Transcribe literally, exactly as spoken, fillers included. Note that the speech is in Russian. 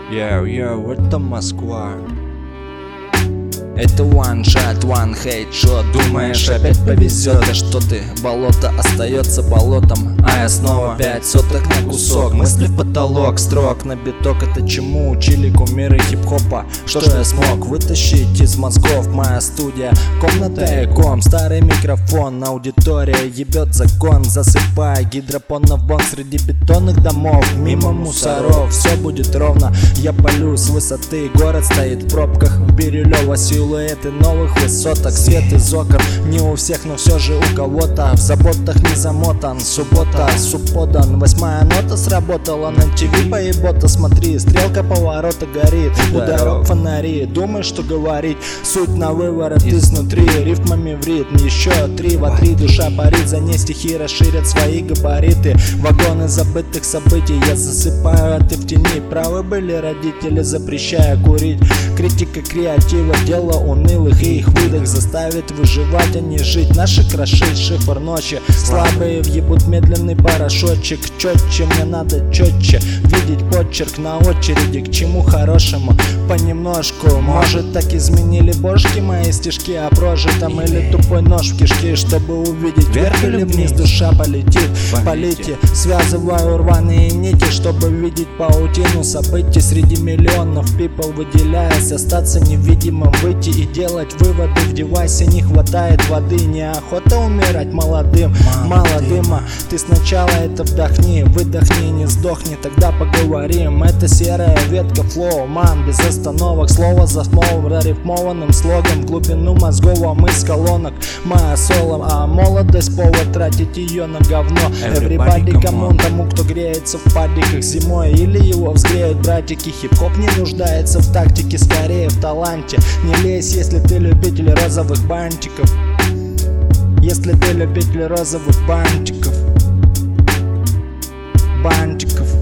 Йоу, йоу, это Москва. Это one shot, one hate shot. Думаешь, опять повезет, а что ты? Болото остается болотом, а я снова пять соток на кусок. Мысли в потолок, строк на биток. Это чему учили кумиры хип-хопа? Что ж я смог вытащить из мозгов? Моя студия, комната и ком. Старый микрофон, аудитория ебет закон. Засыпая гидропонов вон среди бетонных домов. Мимо мусоров, все будет ровно. Я палю с высоты, город стоит в пробках. В Бирюлево силуэты новых высоток. Свет из окон, не у всех, но все же у кого-то. В заботах не замотан, суббота, субподан. Восьмая нота сработала на ТВ, поебота. Смотри, стрелка поворота горит, у дорог фонари. Думаешь, что говорить, суть на выворот изнутри. Рифмами в ритм, еще три в три. Душа парит, за ней стихи расширят свои габариты. Вагоны забытых событий я засыпаю, а ты в тени. Правы были родители, запрещая курить. Критика креатива, дело унылых, и их выдох заставит выживать, а не жить. Наши крошить шифр ночи, слабые въебут медленный порошочек. Четче, мне надо четче видеть почерк на очереди. К чему хорошему? Понемножку. Может, так изменили бошки мои стишки о прожитом, или тупой нож в кишке, чтобы увидеть вверх или вниз. Душа полетит, полите. Связываю рваные нити, чтобы видеть паутину событий среди миллионов people, выделяясь, остаться невидимым, выйти и делать выводы. В девайсе не хватает воды, неохота умирать молодым. Мало дыма, ты сначала это вдохни, выдохни, не сдохни, тогда поговорим. Это серая ветка флоу, ман, без остановок. Слово за словом, рифмованным слогом. В глубину мозгового мысль колонок. Моя соло, а молодость повод тратить ее на говно. Everybody, кому тому, кто греется в падиках зимой, или его взгреют братики. Хип-хоп не нуждается в тактике, скорее в таланте. Не лезь, если ты любитель розовых бантиков. Если ты любитель розовых бантиков. Бантиков.